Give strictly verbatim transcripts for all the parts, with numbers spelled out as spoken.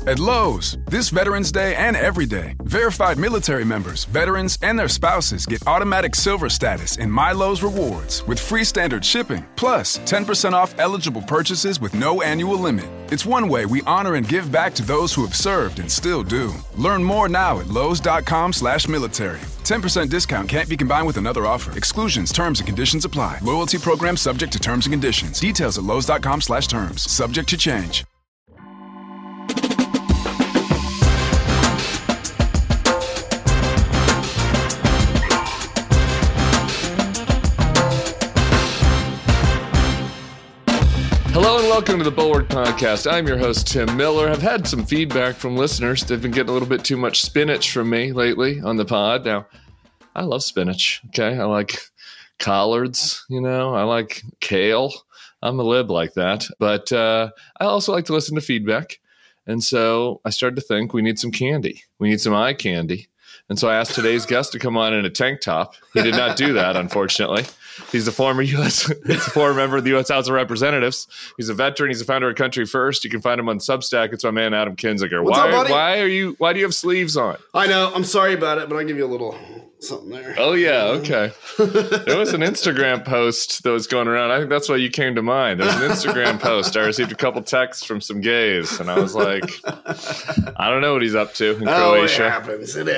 At Lowe's, this Veterans Day and every day, verified military members, veterans, and their spouses get automatic silver status in My Lowe's Rewards with free standard shipping, plus ten percent off eligible purchases with no annual limit. It's one way we honor and give back to those who have served and still do. Learn more now at lowes.com slash military. ten percent discount can't be combined with another offer. Exclusions, terms, and conditions apply. Loyalty program subject to terms and conditions. Details at lowes.com slash terms. Subject to change. Hello and welcome to the Bulwark Podcast. I'm your host, Tim Miller. I've had some feedback from listeners. They've been getting a little bit too much spinach from me lately on the pod. Now, I love spinach, okay? I like collards, you know? I like kale. I'm a lib like that. But uh, I also like to listen to feedback. And so I started to think we need some candy. We need some eye candy. And so I asked today's guest to come on in a tank top. He did not do that, unfortunately. He's a former U S he's a former member of the U S House of Representatives. He's a veteran. He's a founder of Country First. You can find him on Substack. It's my man Adam Kinzinger. What's why, up, buddy? Why are you? Why do you have sleeves on? I know. I'm sorry about it, but I'll give you a little something there. Oh yeah, okay. There was an Instagram post that was going around. I think that's why you came to mind. There was an Instagram post. I received a couple texts from some gays, and I was like, I don't know what he's up to in oh, Croatia. It happens. It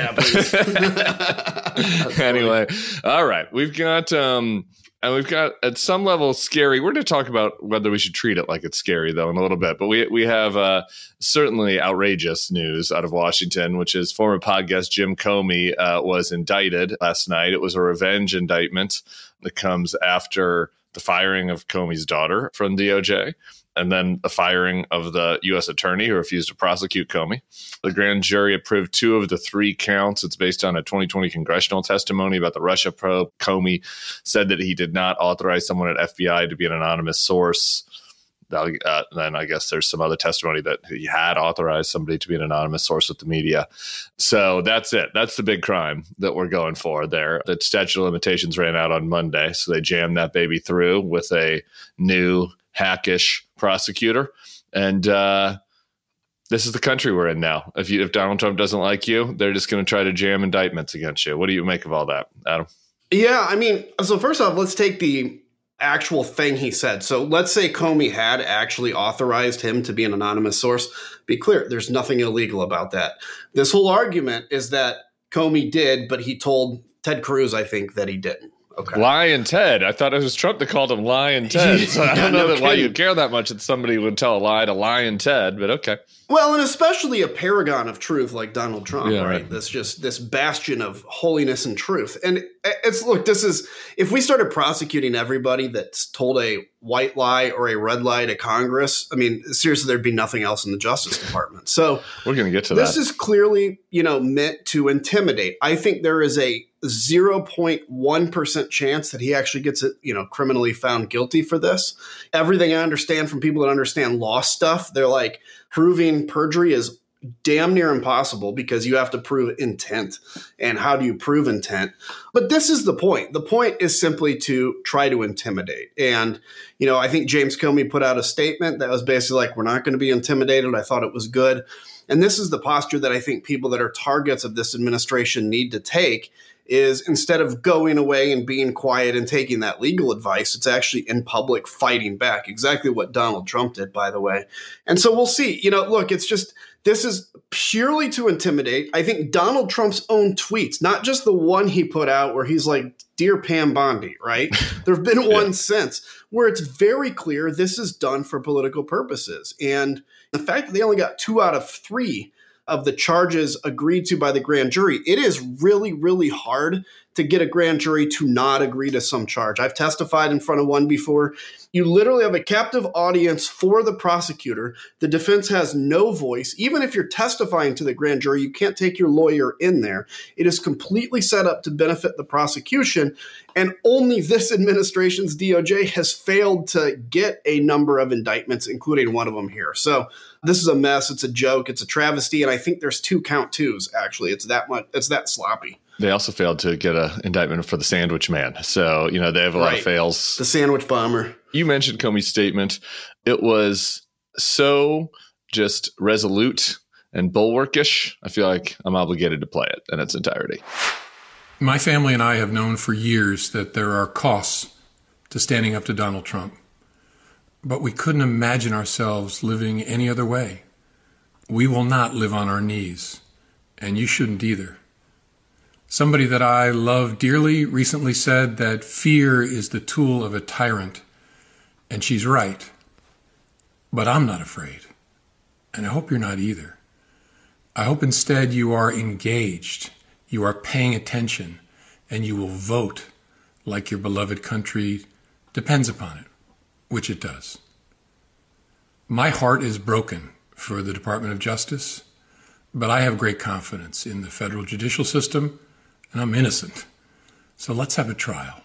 happens. Anyway, all right, we've got. um And we've got, at some level, scary. We're going to talk about whether we should treat it like it's scary, though, in a little bit. But we we have uh, certainly outrageous news out of Washington, which is former podcast Jim Comey uh, was indicted last night. It was a revenge indictment that comes after the firing of Comey's daughter from D O J, and then the firing of the U S attorney who refused to prosecute Comey. The grand jury approved two of the three counts. It's based on a twenty twenty congressional testimony about the Russia probe. Comey said that he did not authorize someone at F B I to be an anonymous source. Uh, then I guess there's some other testimony that he had authorized somebody to be an anonymous source with the media. So that's it. That's the big crime that we're going for there. The statute of limitations ran out on Monday, so they jammed that baby through with a new hackish prosecutor. And uh, this is the country we're in now. If you, if Donald Trump doesn't like you, they're just going to try to jam indictments against you. What do you make of all that, Adam? Yeah, I mean, so first off, let's take the actual thing he said. So let's say Comey had actually authorized him to be an anonymous source. Be clear, there's nothing illegal about that. This whole argument is that Comey did, but he told Ted Cruz, I think, that he didn't. Okay. Lion Ted. I thought it was Trump that called him Lion Ted. So I don't yeah, know no that why kidding. you'd care that much that somebody would tell a lie to Lion Ted, but okay. Well, and especially a paragon of truth like Donald Trump, Yeah, right? right. This just this bastion of holiness and truth. And it's look, this is if we started prosecuting everybody that's told a white lie or a red lie to Congress, I mean, seriously, there'd be nothing else in the Justice Department. So We're going to get to this that. is clearly, you know, meant to intimidate. I think there is a zero point one percent chance that he actually gets it, you know, criminally found guilty for this. Everything I understand from people that understand law stuff, they're like, proving perjury is damn near impossible because you have to prove intent. And how do you prove intent? But this is the point. The point is simply to try to intimidate. And, you know, I think James Comey put out a statement that was basically like, we're not going to be intimidated. I thought it was good. And this is the posture that I think people that are targets of this administration need to take, is instead of going away and being quiet and taking that legal advice, it's actually in public fighting back. Exactly what Donald Trump did, by the way. And so we'll see. You know, look, it's just, this is purely to intimidate. I think Donald Trump's own tweets, not just the one he put out where he's like, "Dear Pam Bondi," right? There have been Yeah. one since where it's very clear this is done for political purposes. And the fact that they only got two out of three of the charges agreed to by the grand jury, it is really, really hard to get a grand jury to not agree to some charge. I've testified in front of one before. You literally have a captive audience for the prosecutor. The defense has no voice. Even if you're testifying to the grand jury, you can't take your lawyer in there. It is completely set up to benefit the prosecution. And only this administration's D O J has failed to get a number of indictments, including one of them here. So this is a mess. It's a joke. It's a travesty. And I think there's two count twos, actually. It's that much. It's that sloppy. They also failed to get an indictment for the Sandwich Man. So, you know, they have a lot Right. of fails. The sandwich bomber. You mentioned Comey's statement. It was so just resolute and bulwarkish, I feel like I'm obligated to play it in its entirety. My family and I have known for years that there are costs to standing up to Donald Trump, but we couldn't imagine ourselves living any other way. We will not live on our knees, and you shouldn't either. Somebody that I love dearly recently said that fear is the tool of a tyrant, and she's right. But I'm not afraid, and I hope you're not either. I hope instead you are engaged, you are paying attention, and you will vote like your beloved country depends upon it, which it does. My heart is broken for the Department of Justice, but I have great confidence in the federal judicial system, and I'm innocent. So let's have a trial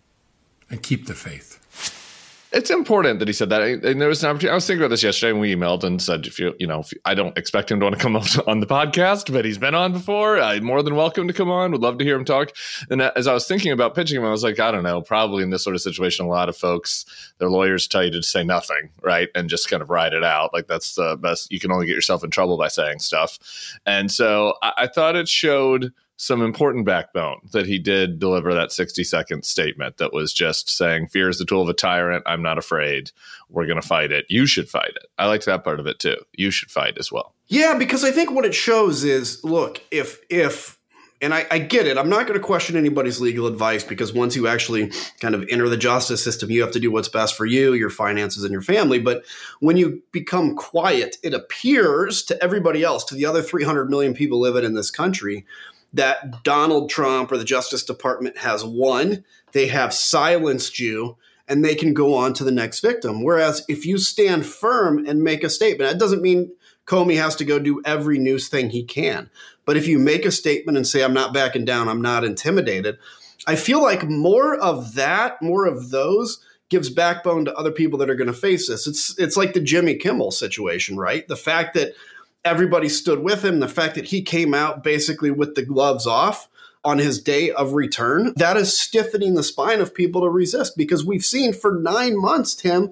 and keep the faith. It's important that he said that. And there was an opportunity. I was thinking about this yesterday when we emailed and said, if you, you know, if, I don't expect him to want to come on the podcast, but he's been on before. I'm more than welcome to come on. Would love to hear him talk. And as I was thinking about pitching him, I was like, I don't know, probably in this sort of situation, a lot of folks, their lawyers tell you to say nothing, right? And just kind of ride it out. Like that's the best. You can only get yourself in trouble by saying stuff. And so I, I thought it showed some important backbone that he did deliver that sixty second statement that was just saying, fear is the tool of a tyrant. I'm not afraid. We're going to fight it. You should fight it. I liked that part of it too. You should fight as well. Yeah, because I think what it shows is, look, if, if, and I, I get it, I'm not going to question anybody's legal advice because once you actually kind of enter the justice system, you have to do what's best for you, your finances, and your family. But when you become quiet, it appears to everybody else, to the other three hundred million people living in this country, that Donald Trump or the Justice Department has won, they have silenced you, and they can go on to the next victim. Whereas if you stand firm and make a statement, that doesn't mean Comey has to go do every news thing he can. But if you make a statement and say, I'm not backing down, I'm not intimidated, I feel like more of that, more of those gives backbone to other people that are going to face this. It's it's like the Jimmy Kimmel situation, right? The fact that everybody stood with him, the fact that he came out basically with the gloves off on his day of return, that is stiffening the spine of people to resist because we've seen for nine months, Tim,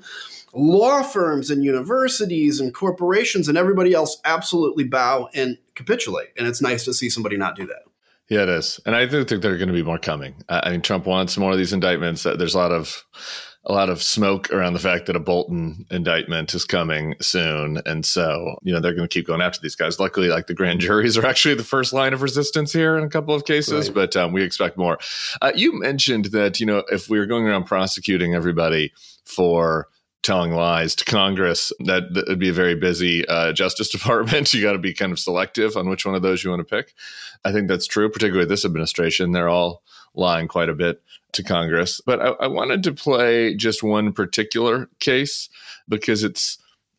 law firms and universities and corporations and everybody else absolutely bow and capitulate. And it's nice to see somebody not do that. Yeah, it is. And I do think there are going to be more coming. I mean, Trump wants more of these indictments. There's a lot of a lot of smoke around the fact that a Bolton indictment is coming soon. And so, you know, they're going to keep going after these guys. Luckily, like the grand juries are actually the first line of resistance here in a couple of cases, right. but um, we expect more. Uh, you mentioned that, you know, if we were going around prosecuting everybody for telling lies to Congress, that, that would be a very busy uh, Justice Department. You got to be kind of selective on which one of those you want to pick. I think that's true, particularly this administration. They're all lying quite a bit to Congress. But I, I wanted to play just one particular case because it's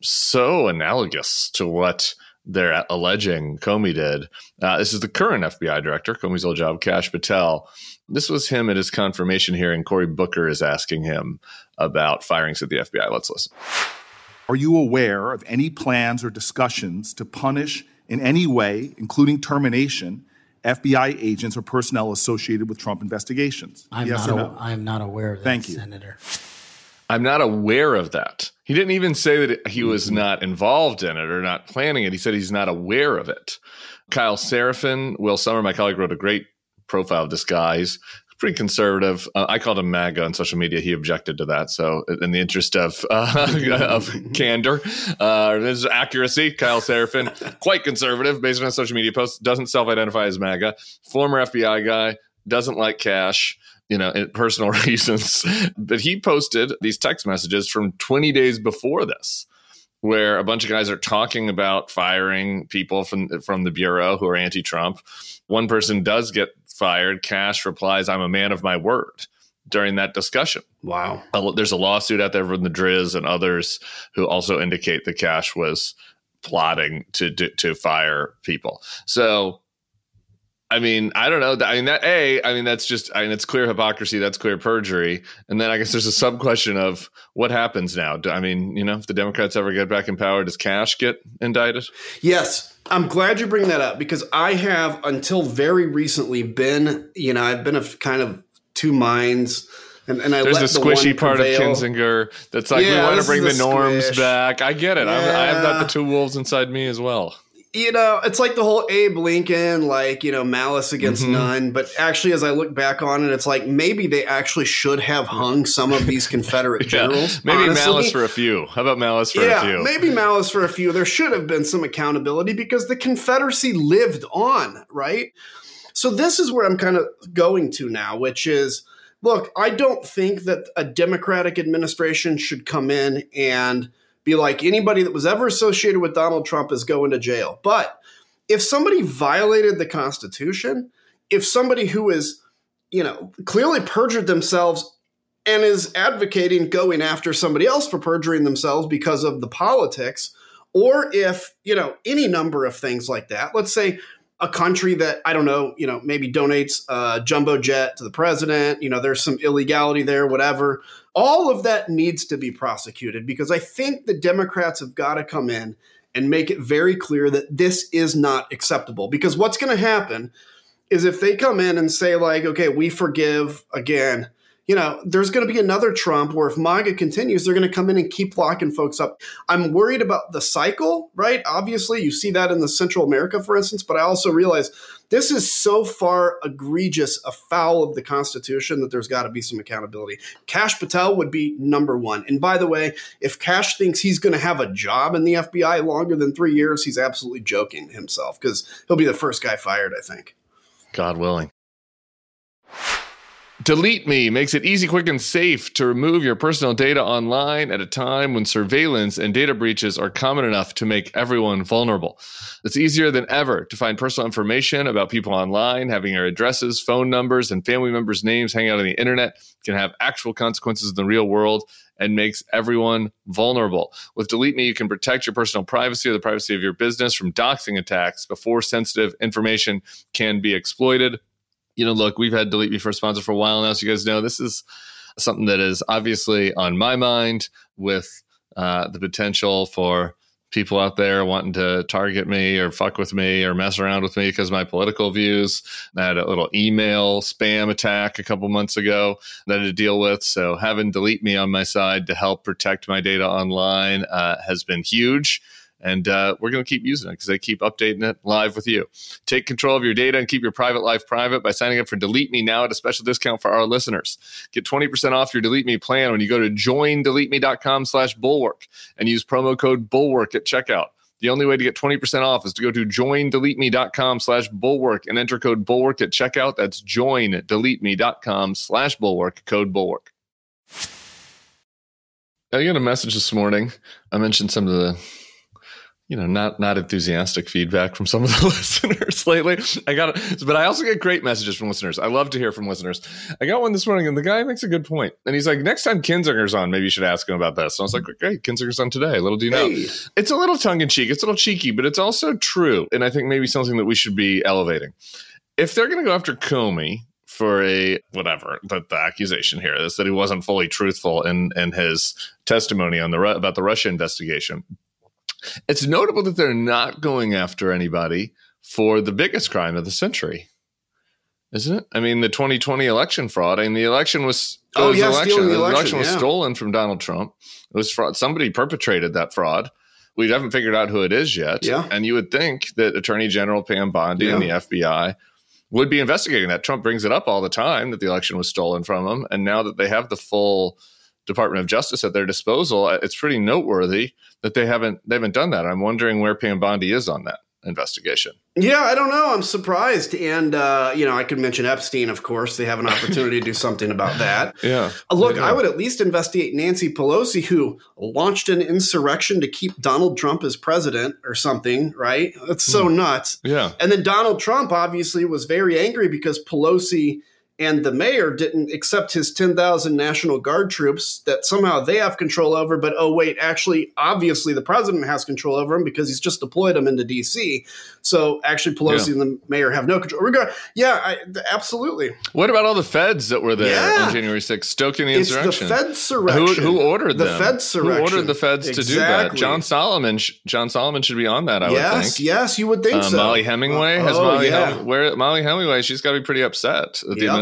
so analogous to what they're alleging Comey did. Uh, this is the current F B I director, Comey's old job, Kash Patel. This was him at his confirmation hearing. Cory Booker is asking him about firings at the F B I. Let's listen. Are you aware of any plans or discussions to punish in any way, including termination, F B I agents or personnel associated with Trump investigations? I'm, yes not, or a, no? I'm not aware of that, Thank you. Senator. I'm not aware of that. He didn't even say that he was not involved in it or not planning it. He said he's not aware of it. Kyle Seraphin, Will Sommer, my colleague, wrote a great profile of this guy. He's pretty conservative. Uh, I called him MAGA on social media. He objected to that. So in the interest of uh, of candor, uh, there's accuracy, Kyle Seraphin, quite conservative based on social media posts, doesn't self-identify as MAGA, former F B I guy, doesn't like cash, you know, personal reasons. But he posted these text messages from twenty days before this, where a bunch of guys are talking about firing people from from the Bureau who are anti-Trump. One person does get fired. Kash replies, I'm a man of my word, during that discussion. Wow. There's a lawsuit out there from the Driz and others who also indicate that Kash was plotting to to, to fire people. So, I mean, I don't know. I mean, that A, I mean, that's just, I mean, it's clear hypocrisy. That's clear perjury. And then I guess there's a sub question of what happens now. I mean, you know, if the Democrats ever get back in power, does Kash get indicted? Yes. I'm glad you bring that up because I have until very recently been, you know, I've been of kind of two minds. And, and I There's let the the squishy one part prevail. of Kinzinger that's like, Yeah, we want this to bring the is the norms squish. back. I get it. I'm, I have got Yeah. the two wolves inside me as well. You know, it's like the whole Abe Lincoln, like, you know, malice against mm-hmm. none. But actually, as I look back on it, it's like maybe they actually should have hung some of these Confederate yeah. generals. Maybe honestly. malice for a few. How about malice for yeah, a few? Maybe malice for a few. There should have been some accountability because the Confederacy lived on, right? So this is where I'm kind of going to now, which is, look, I don't think that a Democratic administration should come in and be like, anybody that was ever associated with Donald Trump is going to jail. But if somebody violated the Constitution, if somebody who is, you know, clearly perjured themselves and is advocating going after somebody else for perjuring themselves because of the politics, or if, you know, any number of things like that, let's say a country that, I don't know, you know, maybe donates a jumbo jet to the president, you know, there's some illegality there, whatever. All of that needs to be prosecuted because I think the Democrats have got to come in and make it very clear that this is not acceptable. Because what's going to happen is if they come in and say like, okay, we forgive again, you know, there's going to be another Trump where if MAGA continues, they're going to come in and keep locking folks up. I'm worried about the cycle, right? Obviously, you see that in the Central America, for instance, but I also realize this is so far egregious a foul of the Constitution that there's got to be some accountability. Kash Patel would be number one. And by the way, if Kash thinks he's going to have a job in the F B I longer than three years, he's absolutely joking himself because he'll be the first guy fired, I think. God willing. Delete Me makes it easy, quick, and safe to remove your personal data online at a time when surveillance and data breaches are common enough to make everyone vulnerable. It's easier than ever to find personal information about people online. Having your addresses, phone numbers, and family members' names hang out on the internet can have actual consequences in the real world and makes everyone vulnerable. With Delete Me, you can protect your personal privacy or the privacy of your business from doxing attacks before sensitive information can be exploited. You know, look, we've had Delete Me for a sponsor for a while now, so you guys know this is something that is obviously on my mind with uh, the potential for people out there wanting to target me or fuck with me or mess around with me because of my political views. I had a little email spam attack a couple months ago that I had to deal with. So having Delete Me on my side to help protect my data online uh, has been huge. And uh, we're going to keep using it because they keep updating it live with you. Take control of your data and keep your private life private by signing up for Delete Me now at a special discount for our listeners. Get twenty percent off your Delete Me plan when you go to join delete me dot com slash bulwark and use promo code bulwark at checkout. The only way to get twenty percent off is to go to join delete me dot com slash bulwark and enter code bulwark at checkout. That's join delete me dot com slash bulwark, code bulwark. I got a message this morning. I mentioned some of the you know, not not enthusiastic feedback from some of the listeners lately. I got it, but I also get great messages from listeners. I love to hear from listeners. I got one this morning, and the guy makes a good point. And he's like, next time Kinzinger's on, maybe you should ask him about this. And I was like, great, Kinzinger's on today. Little do you know. Hey. It's a little tongue-in-cheek. It's a little cheeky, but it's also true. And I think maybe something that we should be elevating. If they're going to go after Comey for a, whatever, the, the accusation here is that he wasn't fully truthful in, in his testimony on the about the Russia investigation, it's notable that they're not going after anybody for the biggest crime of the century, isn't it? I mean, the twenty twenty election fraud. I mean, the election was oh was yeah, election. the election, election was yeah. stolen from Donald Trump. It was fraud. Somebody perpetrated that fraud. We haven't figured out who it is yet. Yeah. And you would think that Attorney General Pam Bondi yeah. and the F B I would be investigating that. Trump brings it up all the time that the election was stolen from him, and now that they have the full Department of Justice at their disposal, it's pretty noteworthy that they haven't they haven't done that. I'm wondering where Pam Bondi is on that investigation. Yeah, I don't know. I'm surprised. And, uh, you know, I could mention Epstein, of course. They have an opportunity to do something about that. Yeah. Uh, look, yeah. I would at least investigate Nancy Pelosi, who launched an insurrection to keep Donald Trump as president or something, right? That's so mm. nuts. Yeah. And then Donald Trump obviously was very angry because Pelosi and the mayor didn't accept his ten thousand National Guard troops that somehow they have control over. But, oh, wait, actually, obviously the president has control over them because he's just deployed them into D C. So actually Pelosi yeah. and the mayor have no control. Regard- yeah, I, absolutely. What about all the feds that were there yeah. on January sixth stoking the insurrection? It's the Fedsurrection. Who, who ordered the them? The Fedsurrection. Who ordered the feds exactly. to do that? John Solomon John Solomon should be on that, I yes, would think. Yes, you would think uh, so. Molly Hemingway? Uh, has oh, Molly, yeah. Hem- where, Molly Hemingway, she's got to be pretty upset that the yep.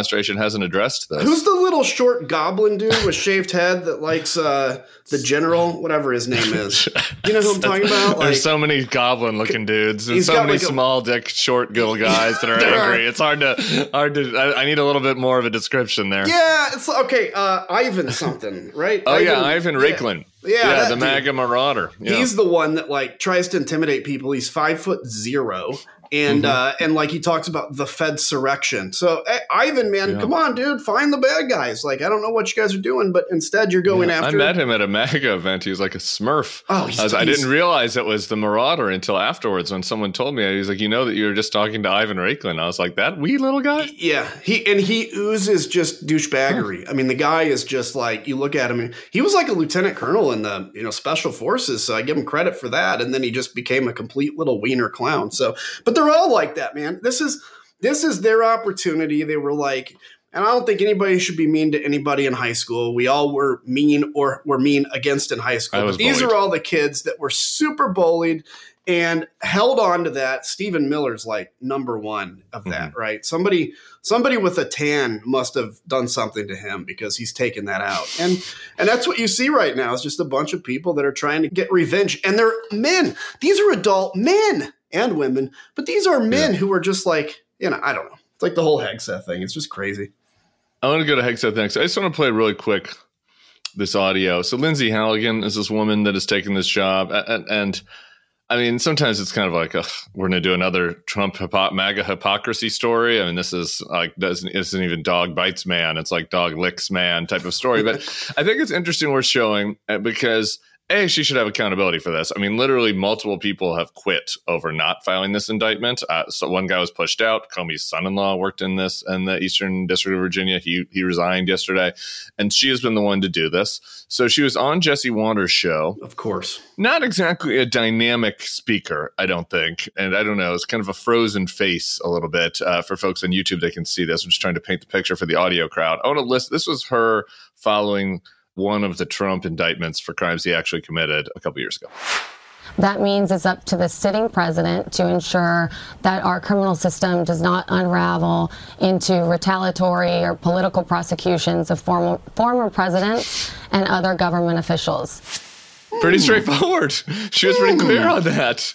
administration hasn't addressed this. Who's the little short goblin dude with shaved head that likes uh, the general, whatever his name is? You know who I'm talking about? Like, There's so many goblin-looking dudes and he's so got many like a- small dick, short little guys that are There are. angry. It's hard to hard to. I, I need a little bit more of a description there. yeah, it's okay. Uh, Ivan something, right? Oh yeah, Ivan Raiklin. Yeah, yeah, that the dude. MAGA marauder. Yeah. He's the one that like tries to intimidate people. He's five foot zero, and Mm-hmm. uh, and like he talks about the Fedsurrection. So hey, Ivan, man, Yeah. come on, dude, find the bad guys. Like I don't know what you guys are doing, but instead you're going I after. met him at a MAGA event. He was like a Smurf. Oh, he's- I, was- I he's- didn't realize it was the Marauder until afterwards when someone told me. He was like, "You know that you were just talking to Ivan Raiklin." I was like, "That wee little guy." Yeah, he and he oozes just douchebaggery. I mean, the guy is just like you look at him. And he was like a lieutenant colonel in the you know special forces, so I give him credit for that. And then he just became a complete little wiener clown. So, but they're all like that, man. This is this is their opportunity. They were like, and I don't think anybody should be mean to anybody in high school. We all were mean or were mean against in high I school. was But these bullied. are all the kids that were super bullied and held on to that. Stephen Miller's like number one of that, Mm-hmm. right? Somebody, somebody with a tan must have done something to him because he's taken that out. And, and that's what you see right now is just a bunch of people that are trying to get revenge, and they're men. These are adult men and women, but these are men Yeah. who are just like, you know, I don't know. It's like the whole Hegseth thing. It's just crazy. I want to go to Hegseth next. I just want to play really quick this audio. So Lindsay Halligan is this woman that has taken this job, and, and I mean, sometimes it's kind of like, ugh, we're going to do another Trump hypo- MAGA hypocrisy story. I mean, this is like, doesn't, isn't even dog bites man. It's like dog licks man type of story. But I think it's interesting worth showing uh, because A, she should have accountability for this. I mean, literally multiple people have quit over not filing this indictment. Uh, so one guy was pushed out. Comey's son-in-law worked in this in the Eastern District of Virginia. He he resigned yesterday. And she has been the one to do this. So she was on Jesse Waters' show. Of course. Not exactly a dynamic speaker, I don't think. And I don't know, it's kind of a frozen face a little bit. Uh, for folks on YouTube, they can see this. I'm just trying to paint the picture for the audio crowd. I want to list, this was her following one of the Trump indictments for crimes he actually committed a couple years ago. That means it's up to the sitting president to ensure that our criminal system does not unravel into retaliatory or political prosecutions of former, former presidents and other government officials. Pretty straightforward. She was pretty clear on that.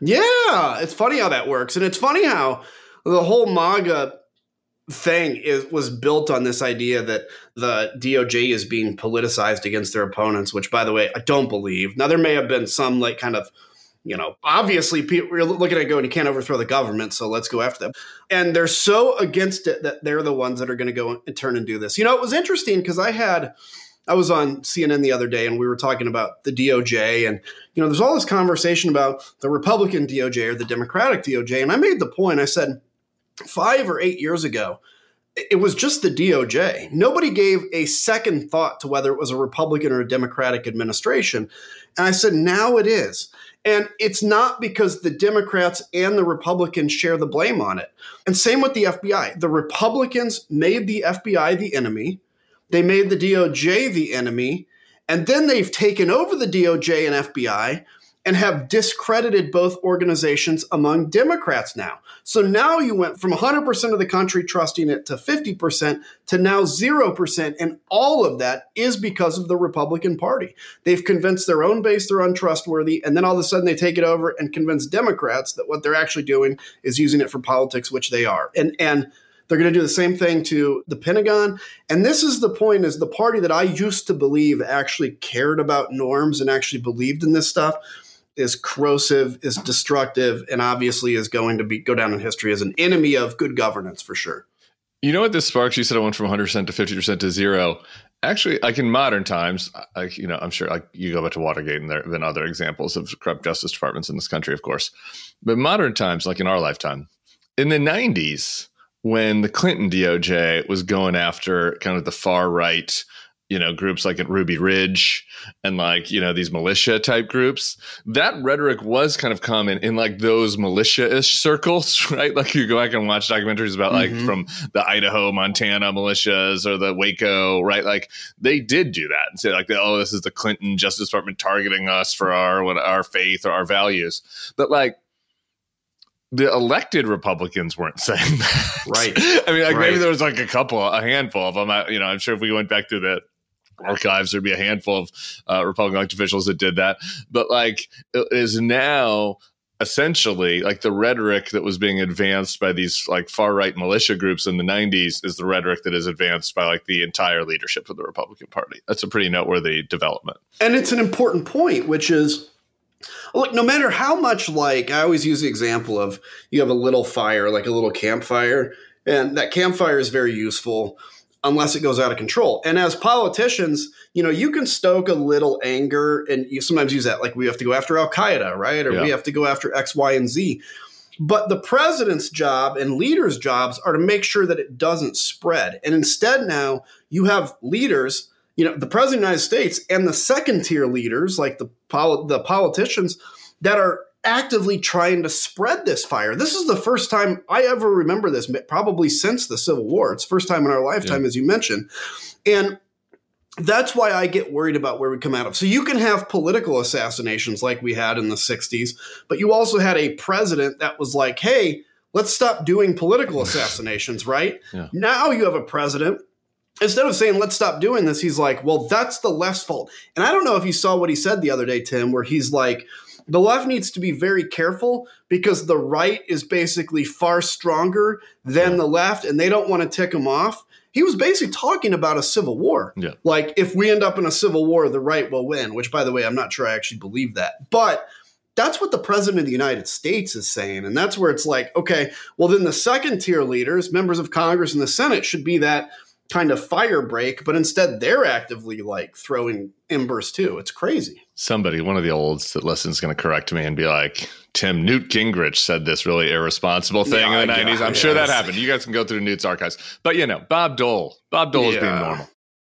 Yeah, it's funny how that works. And it's funny how the whole MAGA thing is was built on this idea that the D O J is being politicized against their opponents, which, by the way, I don't believe. Now, there may have been some like kind of, you know, obviously people are looking at it going, you can't overthrow the government, so let's go after them. And they're so against it that they're the ones that are going to go and turn and do this. You know, it was interesting because I had I was on C N N the other day and we were talking about the D O J, and, you know, there's all this conversation about the Republican D O J or the Democratic D O J. And I made the point, I said, five or eight years ago, it was just the D O J. Nobody gave a second thought to whether it was a Republican or a Democratic administration. And I said, now it is. And it's not because the Democrats and the Republicans share the blame on it. And same with the F B I. The Republicans made the F B I the enemy. They made the D O J the enemy. And then they've taken over the D O J and F B I and have discredited both organizations among Democrats now. So now you went from one hundred percent of the country trusting it to fifty percent to now zero percent. And all of that is because of the Republican Party. They've convinced their own base they're untrustworthy, and then all of a sudden they take it over and convince Democrats that what they're actually doing is using it for politics, which they are. And and they're going to do the same thing to the Pentagon. And this is the point, is the party that I used to believe actually cared about norms and actually believed in this stuff is corrosive, is destructive, and obviously is going to be go down in history as an enemy of good governance for sure. You know what this sparks? You said I went from one hundred percent to fifty percent to zero. Actually, like in modern times, I, you know, I'm sure like you go back to Watergate and there have been other examples of corrupt justice departments in this country, of course. But modern times, like in our lifetime, in the nineties, when the Clinton D O J was going after kind of the far right, you know, groups like at Ruby Ridge and like, you know, these militia type groups, that rhetoric was kind of common in like those militia-ish circles, right? Like you go back and watch documentaries about like Mm-hmm. from the Idaho, Montana militias or the Waco, right? Like they did do that and say like, oh, this is the Clinton Justice Department targeting us for our, what, our faith or our values. But like, the elected Republicans weren't saying that. Right. I mean, like right. maybe there was like a couple, a handful of them. I, you know, I'm sure if we went back through the archives, there'd be a handful of uh, Republican elected officials that did that. But like it is now essentially like the rhetoric that was being advanced by these like far right militia groups in the nineties is the rhetoric that is advanced by like the entire leadership of the Republican Party. That's a pretty noteworthy development. And it's an important point, which is, look, no matter how much, like I always use the example of you have a little fire, like a little campfire, and that campfire is very useful unless it goes out of control. And as politicians, you know, you can stoke a little anger and you sometimes use that like we have to go after Al-Qaeda, right? Or yeah. we have to go after X, Y, and Z. But the president's job and leaders' jobs are to make sure that it doesn't spread. And instead now you have leaders, you know, the president of the United States and the second tier leaders like the poli- the politicians that are actively trying to spread this fire. This is the first time I ever remember this, probably since the Civil War. It's the first time in our lifetime, yeah. as you mentioned. And that's why I get worried about where we come out of. So you can have political assassinations like we had in the sixties, but you also had a president that was like, hey, let's stop doing political assassinations, right? Yeah. Now you have a president, instead of saying, let's stop doing this, he's like, well, that's the left's fault. And I don't know if you saw what he said the other day, Tim, where he's like, the left needs to be very careful because the right is basically far stronger than yeah. the left, and they don't want to tick them off. He was basically talking about a civil war. Yeah. Like, if we end up in a civil war, the right will win, which, by the way, I'm not sure I actually believe that. But that's what the president of the United States is saying. And that's where it's like, okay, well, then the second tier leaders, members of Congress and the Senate, should be that kind of fire break, but instead they're actively like throwing embers too. It's crazy. Somebody, one of the olds that listens is going to correct me and be like, Tim, Newt Gingrich said this really irresponsible thing yeah, in the nineties. I'm yes. sure that happened. You guys can go through Newt's archives. But, you know, Bob Dole. Bob Dole yeah. is being normal.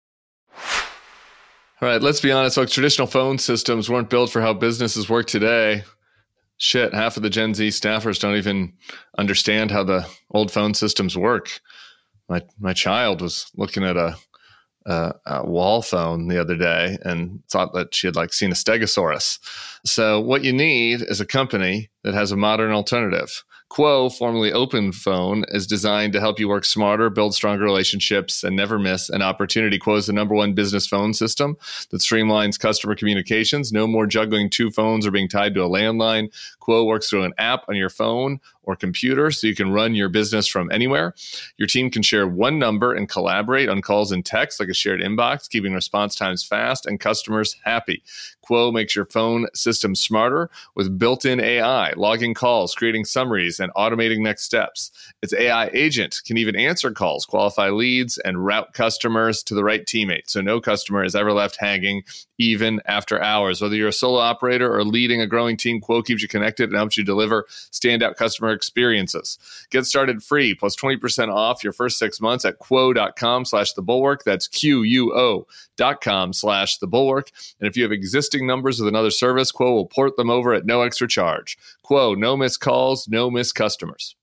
All right, let's be honest, folks. Traditional phone systems weren't built for how businesses work today. Shit, half of the Gen Z staffers don't even understand how the old phone systems work. My my child was looking at a, a, a wall phone the other day and thought that she had like seen a Stegosaurus. So what you need is a company that has a modern alternative. Quo, formerly OpenPhone, is designed to help you work smarter, build stronger relationships, and never miss an opportunity. Quo is the number one business phone system that streamlines customer communications. No more juggling two phones or being tied to a landline. Quo works through an app on your phone or computer so you can run your business from anywhere. Your team can share one number and collaborate on calls and texts like a shared inbox, keeping response times fast and customers happy. Quo makes your phone system smarter with built-in A I, logging calls, creating summaries, and automating next steps. Its A I agent can even answer calls, qualify leads, and route customers to the right teammate, so no customer is ever left hanging, even after hours. Whether you're a solo operator or leading a growing team, Quo keeps you connected and helps you deliver standout customer experiences. Get started free, plus twenty percent off your first six months at quo.com slash the bulwark. That's Q-U-O dot com slash the bulwark. And if you have existing numbers with another service, Quo will port them over at no extra charge. Quo, no missed calls, no missed customers.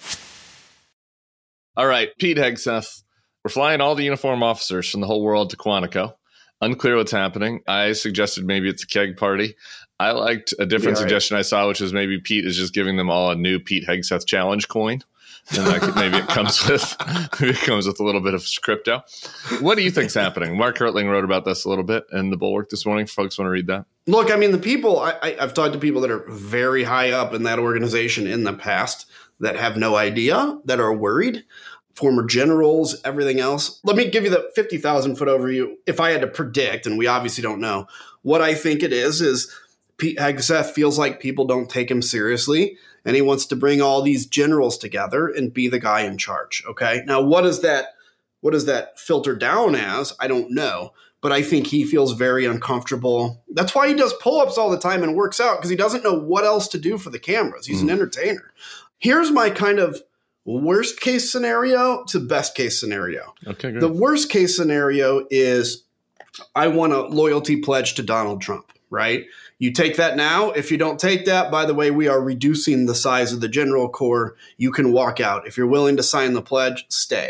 All right, Pete Hegseth. We're flying all the uniform officers from the whole world to Quantico. Unclear what's happening. I suggested maybe it's a keg party. I liked a different yeah, suggestion right. I saw, which is maybe Pete is just giving them all a new Pete Hegseth challenge coin. And like maybe it comes with maybe it comes with a little bit of crypto. What do you think's happening? Mark Hertling wrote about this a little bit in the Bulwark this morning. Folks want to read that? Look, I mean, the people I, I, I've talked to people that are very high up in that organization in the past that have no idea, that are worried. Former generals, everything else. Let me give you the fifty thousand foot overview. If I had to predict, and we obviously don't know, what I think it is, is Pete Hegseth feels like people don't take him seriously, and he wants to bring all these generals together and be the guy in charge. Okay. Now, what does that, what does that filter down as? I don't know, but I think he feels very uncomfortable. That's why he does pull-ups all the time and works out, because he doesn't know what else to do for the cameras. He's mm. an entertainer. Here's my kind of worst case scenario to best case scenario. Okay, good. The worst case scenario is I want a loyalty pledge to Donald Trump, right? You take that now. If you don't take that, by the way, we are reducing the size of the General Corps. You can walk out. If you're willing to sign the pledge, stay.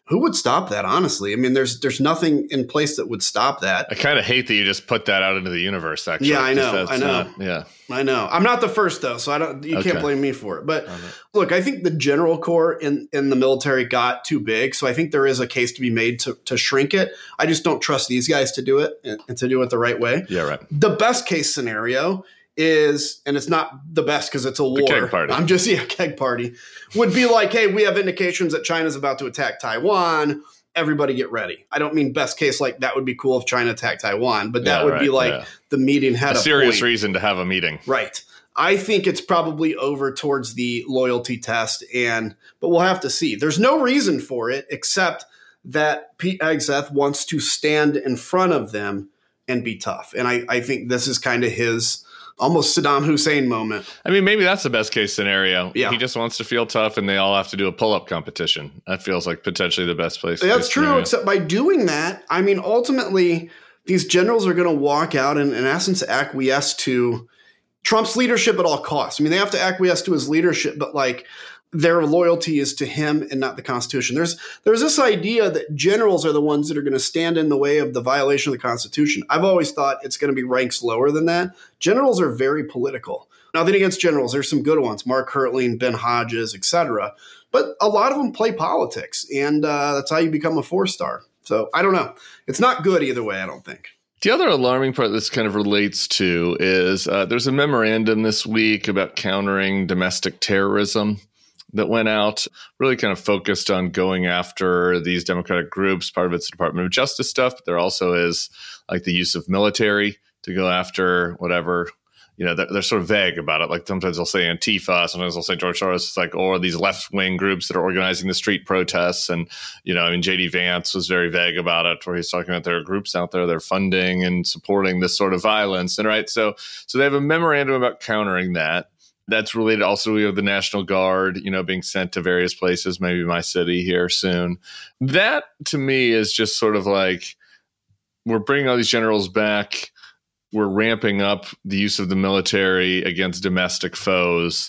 Who would stop that, honestly? I mean, there's there's nothing in place that would stop that. I kind of hate that you just put that out into the universe, actually. Yeah, I know. I know. Not, yeah. I know. I'm not the first, though, so I don't. You Okay. can't blame me for it. But look, I think the general corps in, in the military got too big, so I think there is a case to be made to, to shrink it. I just don't trust these guys to do it and, and to do it the right way. Yeah, right. The best case scenario is, and it's not the best because it's a war. The keg party. I'm just, yeah, keg party. Would be like, hey, we have indications that China's about to attack Taiwan. Everybody get ready. I don't mean best case like that would be cool if China attacked Taiwan, but that Yeah, would right, be like yeah. the meeting had A a serious point. reason to have a meeting. Right. I think it's probably over towards the loyalty test, and but we'll have to see. There's no reason for it except that Pete Hegseth wants to stand in front of them and be tough. And I, I think this is kind of his almost Saddam Hussein moment. I mean, maybe that's the best case scenario. Yeah. He just wants to feel tough and they all have to do a pull-up competition. That feels like potentially the best place. That's case true, scenario. except by doing that, I mean, ultimately, these generals are going to walk out and, in essence, acquiesce to Trump's leadership at all costs. I mean, they have to acquiesce to his leadership, but like their loyalty is to him and not the Constitution. There's there's this idea that generals are the ones that are going to stand in the way of the violation of the Constitution. I've always thought it's going to be ranks lower than that. Generals are very political. Nothing against generals. There's some good ones, Mark Hertling, Ben Hodges, et cetera. But a lot of them play politics, and uh, that's how you become a four-star. So I don't know. It's not good either way, I don't think. The other alarming part this kind of relates to is uh, there's a memorandum this week about countering domestic terrorism that went out, really kind of focused on going after these democratic groups. Part of it's the Department of Justice stuff, but there also is like the use of military to go after whatever. You know, they're, they're sort of vague about it. Like sometimes they'll say Antifa, sometimes they'll say George Soros. It's like, or these left-wing groups that are organizing the street protests. And, you know, I mean, J D Vance was very vague about it, where he's talking about there are groups out there that are funding and supporting this sort of violence. And right, so so they have a memorandum about countering that. That's related also, we have the National Guard, you know, being sent to various places, maybe my city here soon. That, to me, is just sort of like, we're bringing all these generals back. We're ramping up the use of the military against domestic foes.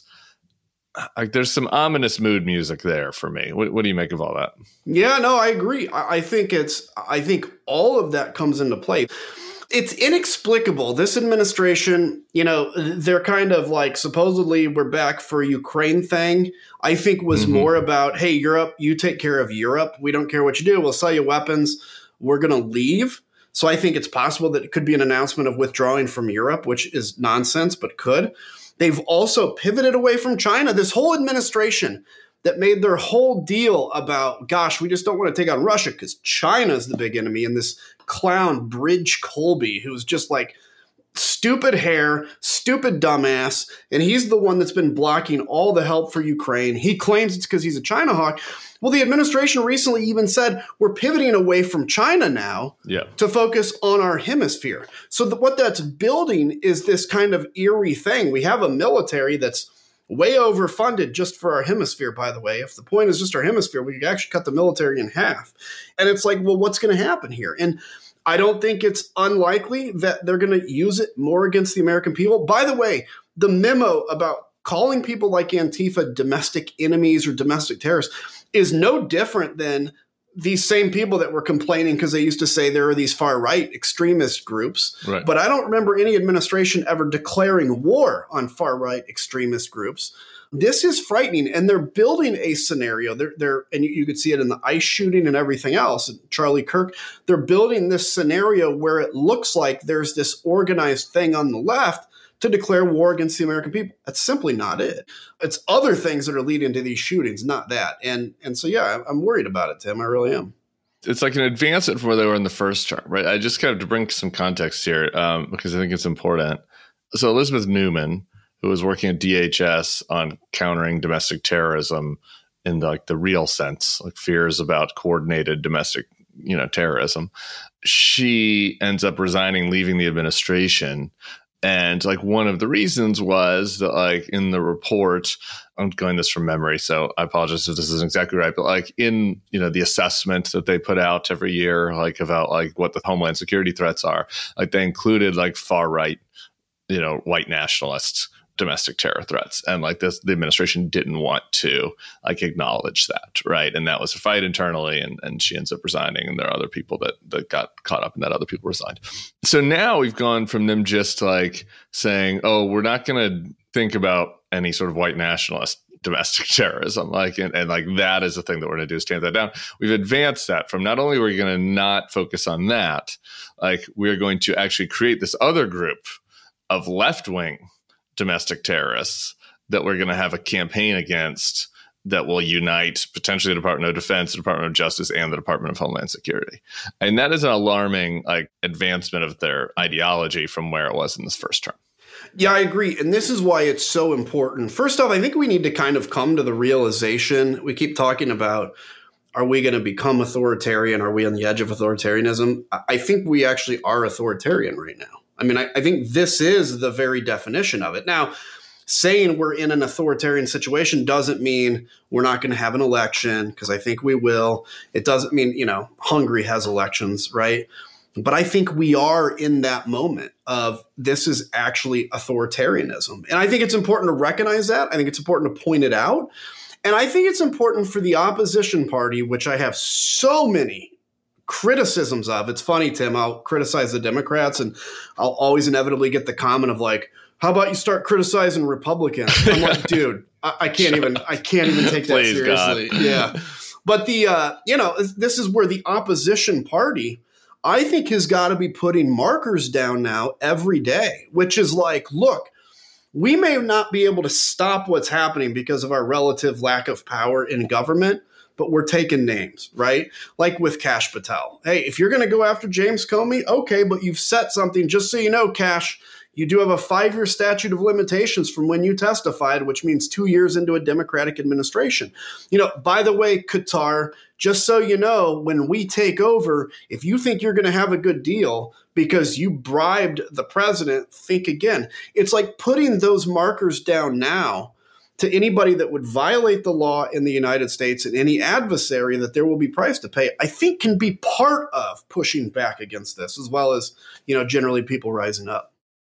Like, there's some ominous mood music there for me. What, what do you make of all that? Yeah, no, I agree. I, I think it's, I think all of that comes into play. It's inexplicable. This administration, you know, they're kind of like, supposedly we're back for Ukraine thing, I think was mm-hmm. more about, hey, Europe, you take care of Europe. We don't care what you do. We'll sell you weapons. We're going to leave. So I think it's possible that it could be an announcement of withdrawing from Europe, which is nonsense, but could. They've also pivoted away from China. This whole administration that made their whole deal about, gosh, we just don't want to take on Russia because China's the big enemy, and this clown Bridge Colby, who's just like stupid hair, stupid dumbass, and he's the one that's been blocking all the help for Ukraine. He claims it's because he's a China hawk. Well, the administration recently even said we're pivoting away from China now yeah. to focus on our hemisphere. So the, what that's building is this kind of eerie thing. We have a military that's way overfunded just for our hemisphere, by the way. If the point is just our hemisphere, we could actually cut the military in half. And it's like, well, what's going to happen here? And I don't think it's unlikely that they're going to use it more against the American people. By the way, the memo about calling people like Antifa domestic enemies or domestic terrorists is no different than these same people that were complaining because they used to say there are these far-right extremist groups. Right. But I don't remember any administration ever declaring war on far-right extremist groups. This is frightening, and they're building a scenario. They're, they're and you, you could see it in the ICE shooting and everything else, and Charlie Kirk. They're building this scenario where it looks like there's this organized thing on the left to declare war against the American people. That's simply not it. It's other things that are leading to these shootings, not that. And and so, yeah, I'm worried about it, Tim. I really am. It's like an advancement from where they were in the first term, right? I just kind of to bring some context here um, because I think it's important. So Elizabeth Newman, who was working at D H S on countering domestic terrorism in the, like the real sense, like fears about coordinated domestic, you know, terrorism, she ends up resigning, leaving the administration. And like one of the reasons was that like in the report, I'm going this from memory, so I apologize if this isn't exactly right, but like in, you know, the assessment that they put out every year, like about like what the homeland security threats are, like they included like far right, you know, white nationalists domestic terror threats. And like this, the administration didn't want to like acknowledge that. Right. And that was a fight internally. And, and she ends up resigning. And there are other people that, that got caught up in that. Other people resigned. So now we've gone from them just like saying, oh, we're not going to think about any sort of white nationalist domestic terrorism. Like, and, and like that is the thing that we're going to do is stand that down. We've advanced that from not only are we going to not focus on that, like we're going to actually create this other group of left-wing domestic terrorists that we're going to have a campaign against that will unite potentially the Department of Defense, the Department of Justice, and the Department of Homeland Security. And that is an alarming like advancement of their ideology from where it was in this first term. Yeah, I agree. And this is why it's so important. First off, I think we need to kind of come to the realization, we keep talking about, are we going to become authoritarian? Are we on the edge of authoritarianism? I think we actually are authoritarian right now. I mean, I, I think this is the very definition of it. Now, saying we're in an authoritarian situation doesn't mean we're not going to have an election, because I think we will. It doesn't mean, you know, Hungary has elections, right? But I think we are in that moment of this is actually authoritarianism. And I think it's important to recognize that. I think it's important to point it out. And I think it's important for the opposition party, which I have so many criticisms of. It's funny, Tim, I'll criticize the Democrats and I'll always inevitably get the comment of like, how about you start criticizing Republicans? I'm like, dude, I, I can't even, I can't even take that Please, seriously. God. Yeah. But the, uh, you know, this is where the opposition party, I think, has got to be putting markers down now every day, which is like, look, we may not be able to stop what's happening because of our relative lack of power in government, but we're taking names, right? Like with Kash Patel. Hey, if you're going to go after James Comey, okay, but you've set something, just so you know, Kash, you do have a five-year statute of limitations from when you testified, which means two years into a Democratic administration. You know, by the way, Qatar, just so you know, when we take over, if you think you're going to have a good deal because you bribed the president, think again. It's like putting those markers down now to anybody that would violate the law in the United States and any adversary that there will be price to pay, I think can be part of pushing back against this, as well as, you know, generally people rising up.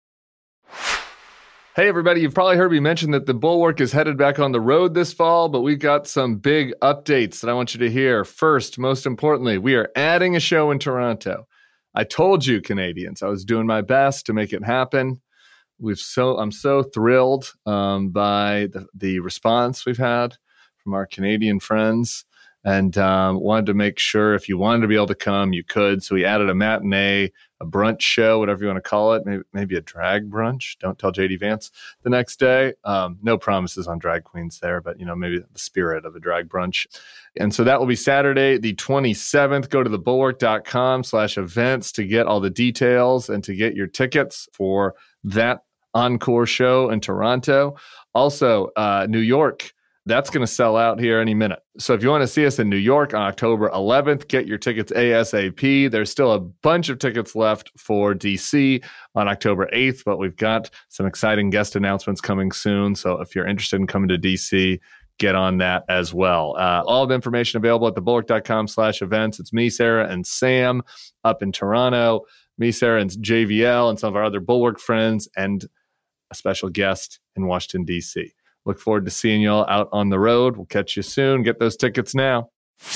Hey, everybody, you've probably heard me mention that the Bulwark is headed back on the road this fall, but we've got some big updates that I want you to hear. First, most importantly, we are adding a show in Toronto. I told you, Canadians, I was doing my best to make it happen. We've so I'm so thrilled um, by the, the response we've had from our Canadian friends, and um, wanted to make sure if you wanted to be able to come, you could. So we added a matinee, a brunch show, whatever you want to call it, maybe, maybe a drag brunch. Don't tell J D Vance the next day. Um, no promises on drag queens there, but you know, maybe the spirit of a drag brunch. And so that will be Saturday, the twenty-seventh. Go to thebulwark.com slash events to get all the details and to get your tickets for that encore show in Toronto. Also, uh, New York, that's going to sell out here any minute. So if you want to see us in New York on October eleventh, get your tickets ASAP. There's still a bunch of tickets left for D C on October eighth, but we've got some exciting guest announcements coming soon. So if you're interested in coming to D C, get on that as well. Uh, all of the information available at thebulwark.com slash events. It's me, Sarah, and Sam up in Toronto. Me, Sarah, and J V L, and some of our other Bulwark friends, and a special guest in Washington, D C. Look forward to seeing you all out on the road. We'll catch you soon. Get those tickets now.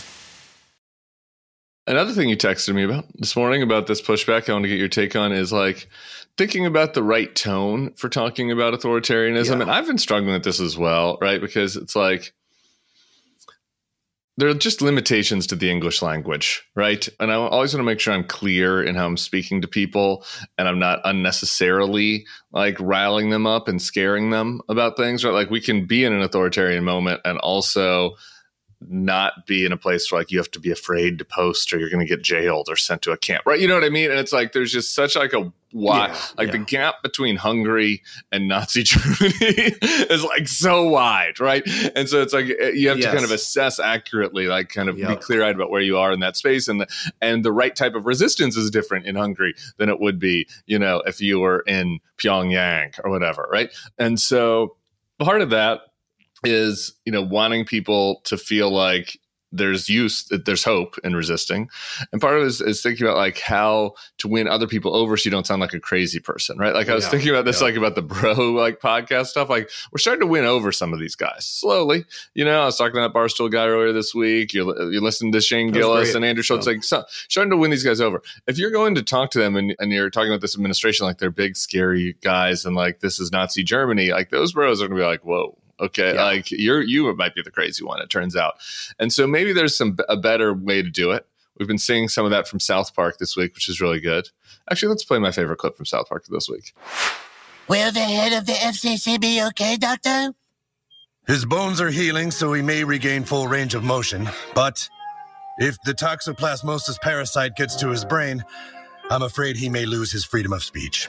Another thing you texted me about this morning about this pushback I want to get your take on is like thinking about the right tone for talking about authoritarianism. Yeah. And I've been struggling with this as well, right? Because it's like, there are just limitations to the English language, right? And I always want to make sure I'm clear in how I'm speaking to people and I'm not unnecessarily like riling them up and scaring them about things, right? Like we can be in an authoritarian moment and also not be in a place where like you have to be afraid to post or you're going to get jailed or sent to a camp, right? You know what I mean? And it's like there's just such like a wide, yeah, like yeah. the gap between Hungary and Nazi Germany is like so wide, right? And so it's like you have yes. to kind of assess accurately, like kind of yep. be clear-eyed about where you are in that space, and the, and the right type of resistance is different in Hungary than it would be, you know, if you were in Pyongyang or whatever, right? And so part of that is, you know, wanting people to feel like there's use, there's hope in resisting. And part of it is, is thinking about like how to win other people over so you don't sound like a crazy person, right? Like I was yeah, thinking about this, yeah. like about the bro like podcast stuff. Like we're starting to win over some of these guys slowly. You know, I was talking to that Barstool guy earlier this week. You're, you're listening to Shane Gillis great. and Andrew Schultz, yeah. like so, starting to win these guys over. If you're going to talk to them and, and you're talking about this administration, like they're big, scary guys and like this is Nazi Germany, like those bros are going to be like, whoa. Okay, yeah. like you're you might be the crazy one, it turns out. And so maybe there's some a better way to do it. We've been seeing some of that from South Park this week, which is really good. Actually, let's play my favorite clip from South Park this week. Will the head of the F C C be okay, Doctor? His bones are healing, so he may regain full range of motion. But if the toxoplasmosis parasite gets to his brain, I'm afraid he may lose his freedom of speech.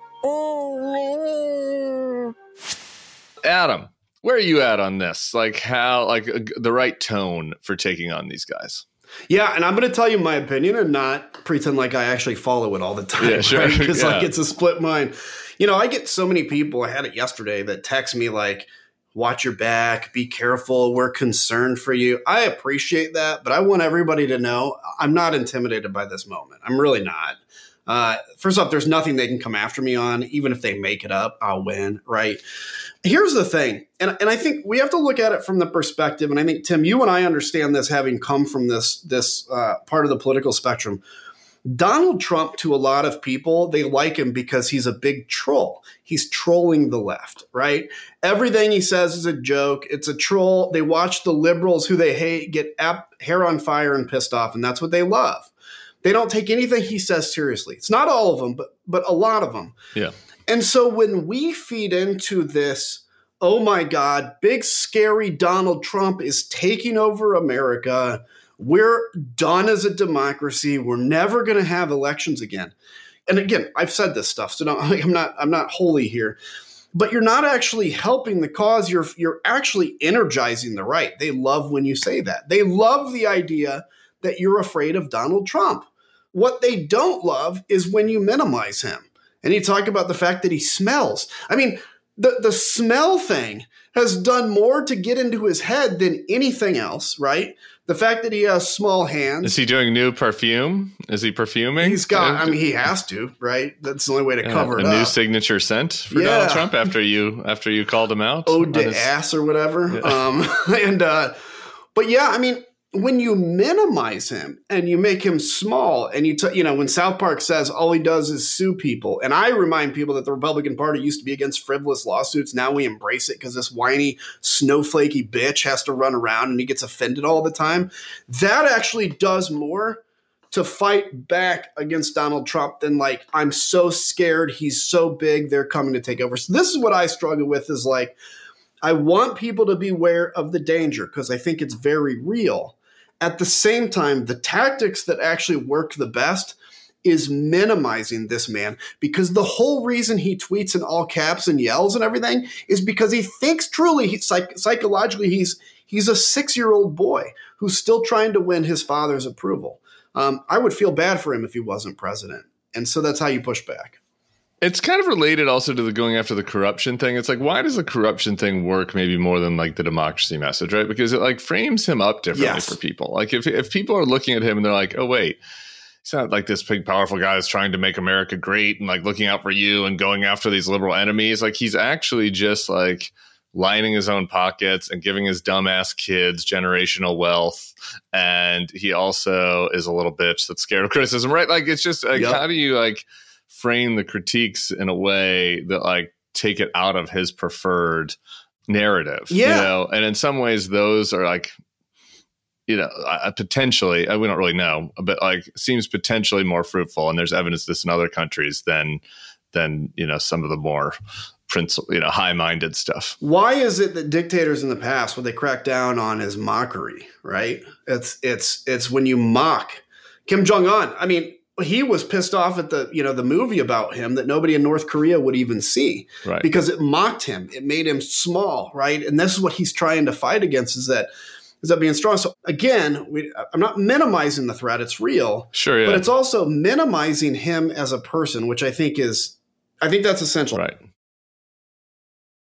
Adam, where are you at on this? Like how, like uh, the right tone for taking on these guys? Yeah, and I'm going to tell you my opinion and not pretend like I actually follow it all the time. Yeah, sure. Because yeah. like it's a split mind. You know, I get so many people, I had it yesterday, that text me like, watch your back, be careful, we're concerned for you. I appreciate that, but I want everybody to know I'm not intimidated by this moment. I'm really not. Uh, first off, there's nothing they can come after me on. Even if they make it up, I'll win, right? Here's the thing, and, and I think we have to look at it from the perspective, and I think, Tim, you and I understand this having come from this, this uh, part of the political spectrum. Donald Trump, to a lot of people, they like him because he's a big troll. He's trolling the left, right? Everything he says is a joke. It's a troll. They watch the liberals who they hate get ap- hair on fire and pissed off, and that's what they love. They don't take anything he says seriously. It's not all of them, but but a lot of them. Yeah. And so when we feed into this, oh my God, big scary Donald Trump is taking over America. We're done as a democracy. We're never going to have elections again. And again, I've said this stuff, so don't, I'm not I'm not holy here. But you're not actually helping the cause. You're you're actually energizing the right. They love when you say that. They love the idea that you're afraid of Donald Trump. What they don't love is when you minimize him. And you talk about the fact that he smells. I mean, the, the smell thing has done more to get into his head than anything else, right? The fact that he has small hands. Is he doing new perfume? Is he perfuming? He's got, I mean, he has to, right? That's the only way to yeah, cover it a up. A new signature scent for yeah. Donald Trump after you after you called him out? Ode to his... ass or whatever. Yeah. Um, and uh, But yeah, I mean, when you minimize him and you make him small and you, t- you know, when South Park says all he does is sue people, and I remind people that the Republican Party used to be against frivolous lawsuits. Now we embrace it because this whiny, snowflakey bitch has to run around and he gets offended all the time. That actually does more to fight back against Donald Trump than like, I'm so scared, he's so big, they're coming to take over. So this is what I struggle with is like, I want people to be aware of the danger because I think it's very real. At the same time, the tactics that actually work the best is minimizing this man, because the whole reason he tweets in all caps and yells and everything is because he thinks truly, he, psych, psychologically, he's he's a six-year-old boy who's still trying to win his father's approval. Um, I would feel bad for him if he wasn't president. And so that's how you push back. It's kind of related also to the going after the corruption thing. It's like, why does the corruption thing work maybe more than like the democracy message, right? Because it like frames him up differently yes. for people. Like if if people are looking at him and they're like, oh, wait, he's not like this big, powerful guy that's trying to make America great and like looking out for you and going after these liberal enemies. Like he's actually just like lining his own pockets and giving his dumbass kids generational wealth. And he also is a little bitch that's scared of criticism, right? Like it's just like, yep. how do you like frame the critiques in a way that like take it out of his preferred narrative? Yeah. You know, and in some ways those are like, you know, uh, potentially, uh, we don't really know, but like seems potentially more fruitful. And there's evidence of this in other countries than, than, you know, some of the more principle, you know, high-minded stuff. Why is it that dictators in the past, what they crack down on is mockery, right? It's, it's, it's when you mock Kim Jong-un. I mean, he was pissed off at the, you know, the movie about him that nobody in North Korea would even see, right? Because it mocked him. It made him small, right? And this is what he's trying to fight against is that, is that being strong. So again, we, I'm not minimizing the threat. It's real. Sure, yeah. But it's also minimizing him as a person, which I think is, I think that's essential. Right.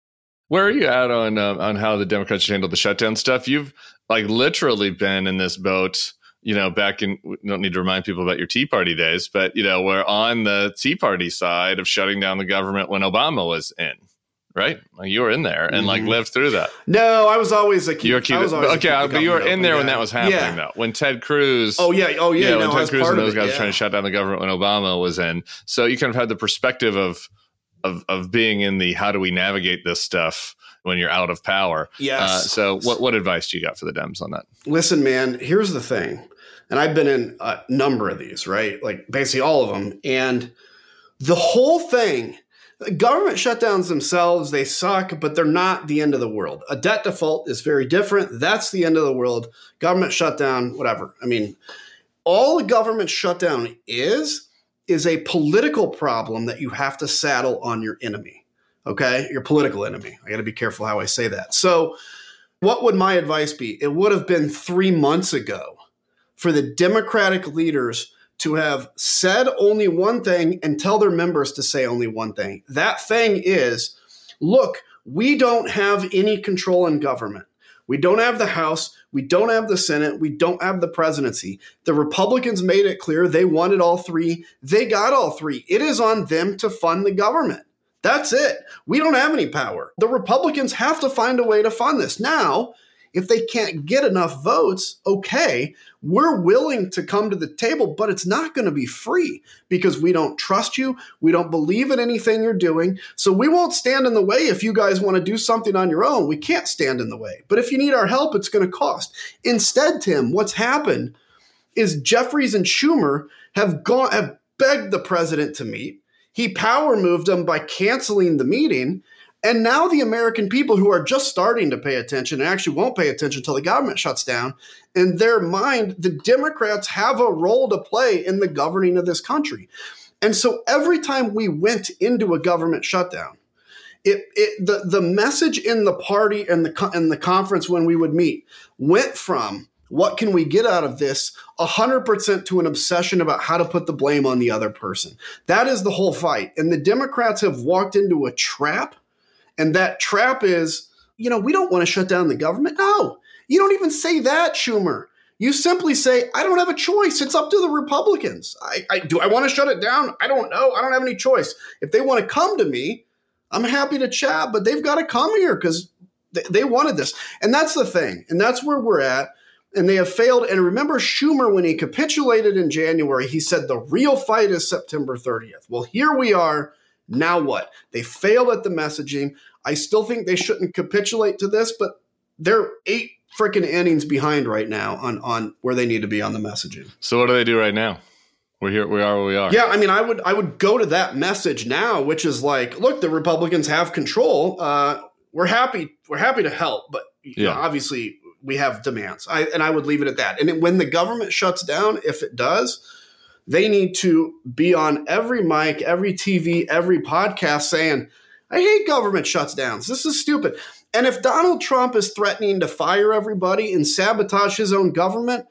Where are you at on um, on how the Democrats handled the shutdown stuff? You've like literally been in this boat, you know, back in, we don't need to remind people about your Tea Party days, but, you know, we're on the Tea Party side of shutting down the government when Obama was in, right? Like you were in there and like lived through that. No, I was always a key. You were key, okay, but you were in there when that was happening, yeah. though. When Ted Cruz, oh yeah, oh yeah, you know, no, when Ted Cruz and those guys yeah. were trying to shut down the government when Obama was in, so you kind of had the perspective of of of being in the how do we navigate this stuff when you're out of power. Yes. Uh, so what what advice do you got for the Dems on that? Listen, man. Here's the thing, and I've been in a number of these, right? Like basically all of them, and the whole thing. Government shutdowns themselves, they suck, but they're not the end of the world. A debt default is very different. That's the end of the world. Government shutdown, whatever. I mean, all a government shutdown is, is a political problem that you have to saddle on your enemy, okay? Your political enemy. I got to be careful how I say that. So what would my advice be? It would have been three months ago for the Democratic leaders to have said only one thing and tell their members to say only one thing. That thing is, look, we don't have any control in government. We don't have the House. We don't have the Senate. We don't have the presidency. The Republicans made it clear they wanted all three. They got all three. It is on them to fund the government. That's it. We don't have any power. The Republicans have to find a way to fund this. Now, if they can't get enough votes, okay, we're willing to come to the table, but it's not going to be free because we don't trust you. We don't believe in anything you're doing. So we won't stand in the way if you guys want to do something on your own. We can't stand in the way. But if you need our help, it's going to cost. Instead, Tim, what's happened is Jeffries and Schumer have gone, have begged the president to meet. He power moved them by canceling the meeting. And now the American people who are just starting to pay attention and actually won't pay attention until the government shuts down, in their mind, the Democrats have a role to play in the governing of this country. And so every time we went into a government shutdown, it, it the, the message in the party and the, and the conference when we would meet went from what can we get out of this one hundred percent to an obsession about how to put the blame on the other person. That is the whole fight. And the Democrats have walked into a trap. And that trap is, you know, we don't want to shut down the government. No, you don't even say that, Schumer. You simply say, I don't have a choice. It's up to the Republicans. I, I do I want to shut it down? I don't know. I don't have any choice. If they want to come to me, I'm happy to chat, but they've got to come here because they, they wanted this. And that's the thing. And that's where we're at. And they have failed. And remember Schumer, when he capitulated in January, he said the real fight is September thirtieth. Well, here we are. Now what? They failed at the messaging. I still think they shouldn't capitulate to this, but they're eight freaking innings behind right now on, on where they need to be on the messaging. So what do they do right now? We're here. We are where we are. Yeah, I mean, I would I would go to that message now, which is like, look, the Republicans have control. Uh, we're happy. We're happy to help, but you yeah. know, obviously we have demands. I, and I would leave it at that. And it, when the government shuts down, if it does, they need to be on every mic, every T V, every podcast saying, I hate government shutdowns. This is stupid. And if Donald Trump is threatening to fire everybody and sabotage his own government,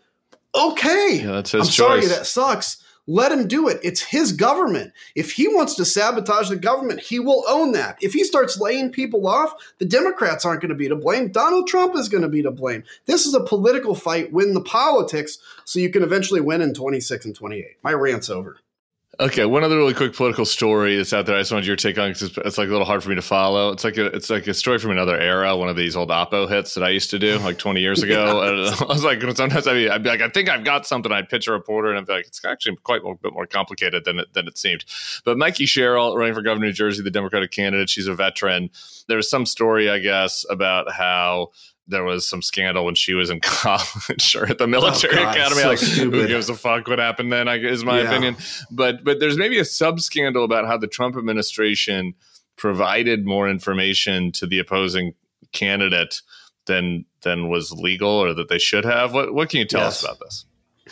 okay. Yeah, that's his I'm choice. sorry, that sucks. Let him do it. It's his government. If he wants to sabotage the government, he will own that. If he starts laying people off, the Democrats aren't going to be to blame. Donald Trump is going to be to blame. This is a political fight. Win the politics so you can eventually win in twenty-six and twenty-eight. My rant's over. Okay, one other really quick political story that's out there I just wanted your take on because it's, it's like a little hard for me to follow. It's like a, it's like a story from another era, one of these old Oppo hits that I used to do like twenty years ago. yeah. I was like, sometimes I'd be, I'd be like, I think I've got something. I'd pitch a reporter and I'd be like, it's actually quite a bit more complicated than it, than it seemed. But Mikey Sherrill, running for governor of New Jersey, the Democratic candidate, she's a veteran. There was some story, I guess, about how there was some scandal when she was in college or at the military oh God, academy. So like, stupid. Who gives a fuck what happened then, I is my yeah. opinion. But but there's maybe a sub-scandal about how the Trump administration provided more information to the opposing candidate than than was legal or that they should have. What what can you tell yes. us about this?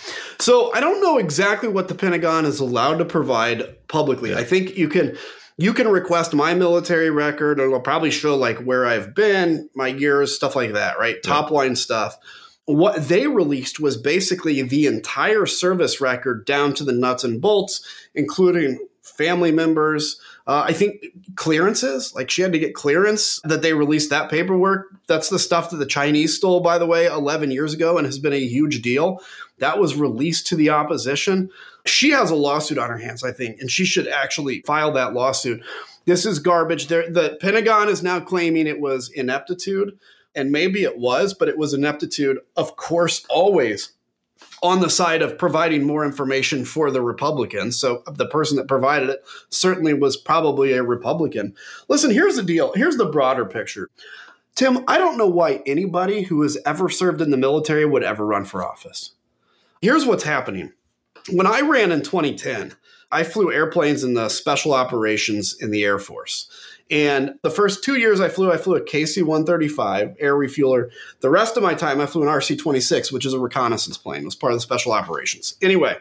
So I don't know exactly what the Pentagon is allowed to provide publicly. Yeah. I think you can – You can request my military record, or it'll probably show like where I've been, my years, stuff like that, right? Yeah. Top line stuff. What they released was basically the entire service record down to the nuts and bolts, including family members, Uh, I think clearances, like she had to get clearance that they released that paperwork. That's the stuff that the Chinese stole, by the way, eleven years ago and has been a huge deal. That was released to the opposition. She has a lawsuit on her hands, I think, and she should actually file that lawsuit. This is garbage. There, the Pentagon is now claiming it was ineptitude, and maybe it was, but it was ineptitude, of course, always on the side of providing more information for the Republicans. So the person that provided it certainly was probably a Republican. Listen, here's the deal. Here's the broader picture. Tim, I don't know why anybody who has ever served in the military would ever run for office. Here's what's happening. When I ran in twenty ten, I flew airplanes in the special operations in the Air Force. And the first two years I flew, I flew a K C one thirty-five air refueler. The rest of my time, I flew an R C twenty-six, which is a reconnaissance plane. It was part of the special operations. Anyway,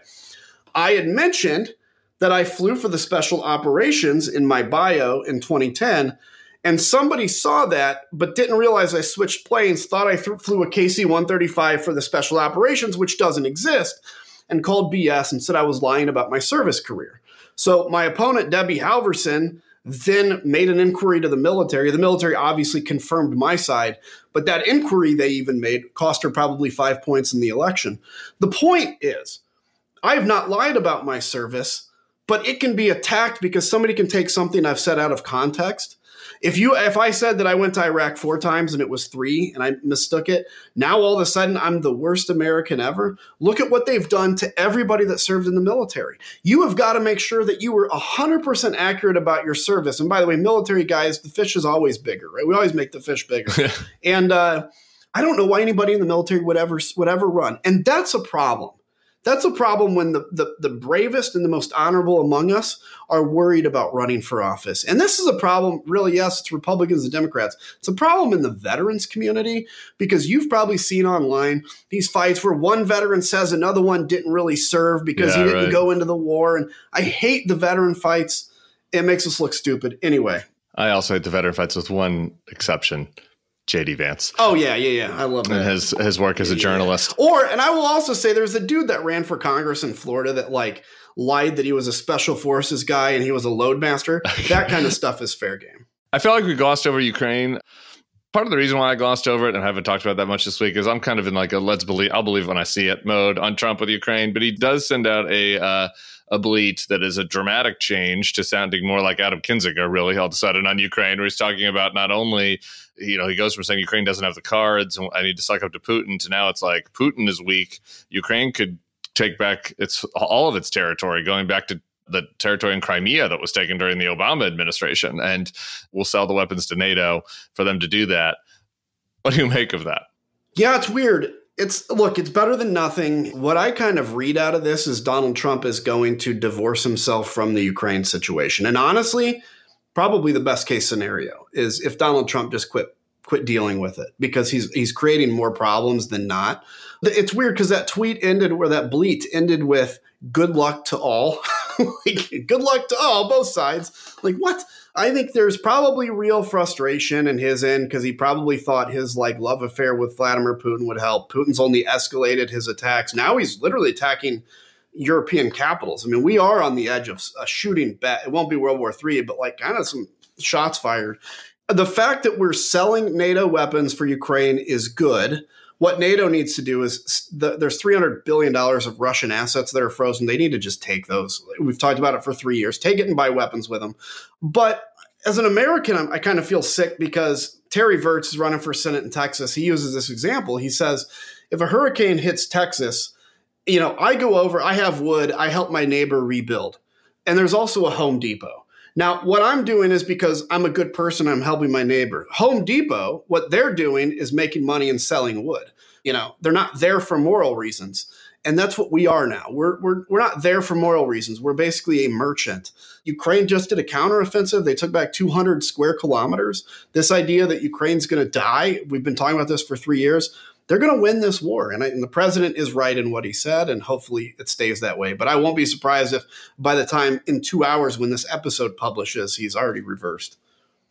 I had mentioned that I flew for the special operations in my bio in twenty ten, and somebody saw that but didn't realize I switched planes, thought I th- flew a K C one thirty-five for the special operations, which doesn't exist, and called B S and said I was lying about my service career. So my opponent, Debbie Halverson, then made an inquiry to the military. The military obviously confirmed my side, but that inquiry they even made cost her probably five points in the election. The point is, I have not lied about my service, but it can be attacked because somebody can take something I've said out of context. If you, if I said that I went to Iraq four times and it was three and I mistook it, now all of a sudden I'm the worst American ever. Look at what they've done to everybody that served in the military. You have got to make sure that you were one hundred percent accurate about your service. And by the way, military guys, the fish is always bigger, right? We always make the fish bigger. and uh, I don't know why anybody in the military would ever, would ever run. And that's a problem. That's a problem when the, the, the bravest and the most honorable among us are worried about running for office. And this is a problem, really, yes, it's Republicans and Democrats. It's a problem in the veterans community because you've probably seen online these fights where one veteran says another one didn't really serve because yeah, he didn't right. go into the war. And I hate the veteran fights. It makes us look stupid. Anyway. I also hate the veteran fights with one exception. J D Vance. Oh, yeah, yeah, yeah. I love that. And his, his work as a journalist. Yeah. Or, and I will also say there's a dude that ran for Congress in Florida that like lied that he was a special forces guy and he was a loadmaster. That kind of stuff is fair game. I feel like we glossed over Ukraine. Part of the reason why I glossed over it and haven't talked about that much this week is I'm kind of in like a let's believe, I'll believe when I see it mode on Trump with Ukraine. But he does send out a, uh, a bleat that is a dramatic change to sounding more like Adam Kinzinger, really, all of a sudden on Ukraine, where he's talking about not only, you know, he goes from saying Ukraine doesn't have the cards and I need to suck up to Putin to now it's like Putin is weak. Ukraine could take back its all of its territory, going back to the territory in Crimea that was taken during the Obama administration, and we'll sell the weapons to NATO for them to do that. What do you make of that? Yeah, it's weird. It's look, it's better than nothing. What I kind of read out of this is Donald Trump is going to divorce himself from the Ukraine situation. And honestly, probably the best case scenario is if Donald Trump just quit quit dealing with it because he's he's creating more problems than not. It's weird because that tweet ended where that bleat ended with good luck to all. Like, good luck to all, both sides. Like, what? I think there's probably real frustration in his end because he probably thought his like love affair with Vladimir Putin would help. Putin's only escalated his attacks. Now he's literally attacking European capitals. I mean, we are on the edge of a shooting bet. It won't be World War Three, but like kind of some shots fired. The fact that we're selling NATO weapons for Ukraine is good. What NATO needs to do is the, there's three hundred billion dollars of Russian assets that are frozen. They need to just take those. We've talked about it for three years. Take it and buy weapons with them. But as an American, I'm, I kind of feel sick because Terry Virts is running for Senate in Texas. He uses this example. He says, if a hurricane hits Texas, you know, I go over, I have wood, I help my neighbor rebuild. And there's also a Home Depot. Now, what I'm doing is because I'm a good person, I'm helping my neighbor. Home Depot, what they're doing is making money and selling wood. You know, they're not there for moral reasons. And that's what we are now. We're we're we're not there for moral reasons. We're basically a merchant. Ukraine just did a counteroffensive. They took back two hundred square kilometers. This idea that Ukraine's going to die, we've been talking about this for three years. They're going to win this war. And, I, and the president is right in what he said, and hopefully it stays that way. But I won't be surprised if by the time in two hours when this episode publishes, he's already reversed.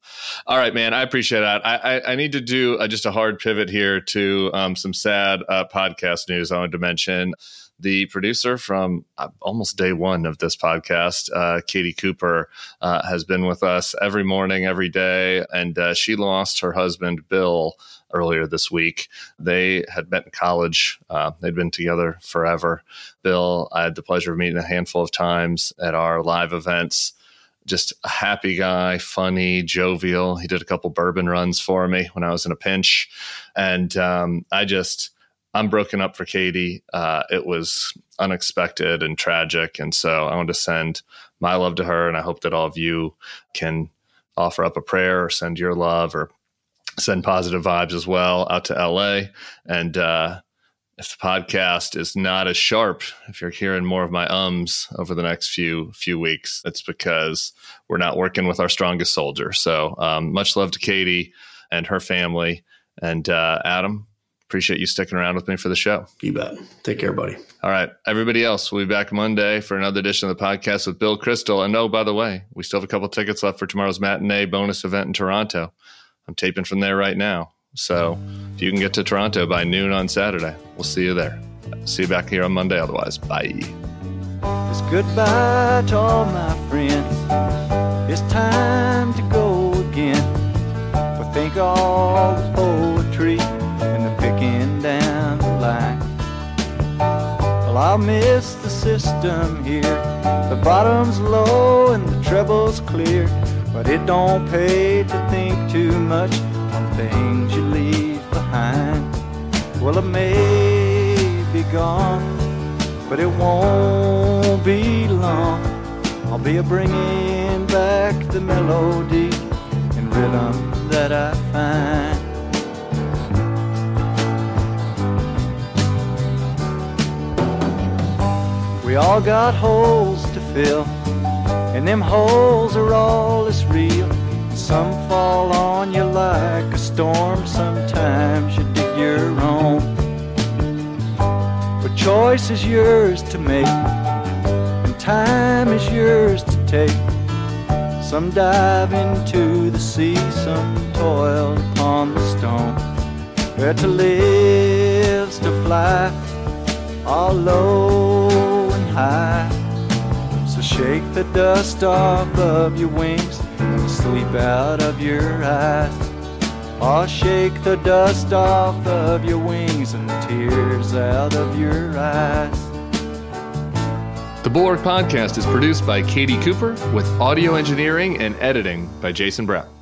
All right, man. I appreciate that. I, I, I need to do uh, just a hard pivot here to um, some sad uh, podcast news. I wanted to mention the producer from uh, almost day one of this podcast, uh, Katie Cooper, uh, has been with us every morning, every day, and uh, she lost her husband, Bill, earlier this week. They had met in college. Uh, they'd been together forever. Bill, I had the pleasure of meeting a handful of times at our live events. Just a happy guy, funny, jovial. He did a couple bourbon runs for me when I was in a pinch. And um, I just... I'm broken up for Katie. Uh, it was unexpected and tragic. And so I want to send my love to her. And I hope that all of you can offer up a prayer or send your love or send positive vibes as well out to L A. And uh, if the podcast is not as sharp, if you're hearing more of my ums over the next few few weeks, it's because we're not working with our strongest soldier. So um, much love to Katie and her family. And uh, Adam, appreciate you sticking around with me for the show. You bet. Take care, buddy. All right. Everybody else, we'll be back Monday for another edition of the podcast with Bill Kristol. And oh, by the way, we still have a couple tickets left for tomorrow's matinee bonus event in Toronto. I'm taping from there right now. So if you can get to Toronto by noon on Saturday, we'll see you there. See you back here on Monday. Otherwise, bye. It's goodbye to all my friends. It's time to go again. But think all the poetry and the picking down the line. Well, I'll miss the system here. The bottom's low and the treble's clear. But it don't pay to think too much on things you leave behind. Well, it may be gone, but it won't be long. I'll be a bringing back the melody and rhythm that I find. We all got holes to fill, and them holes are all that's real. Some fall on you like a storm, sometimes you dig your own. But choice is yours to make, and time is yours to take. Some dive into the sea, some toil upon the stone. Where to live's to fly, all low and high. So shake the dust off of your wings and the sleep out of your eyes. Oh, shake the dust off of your wings and the tears out of your eyes. The Bulwark Podcast is produced by Katie Cooper with audio engineering and editing by Jason Brown.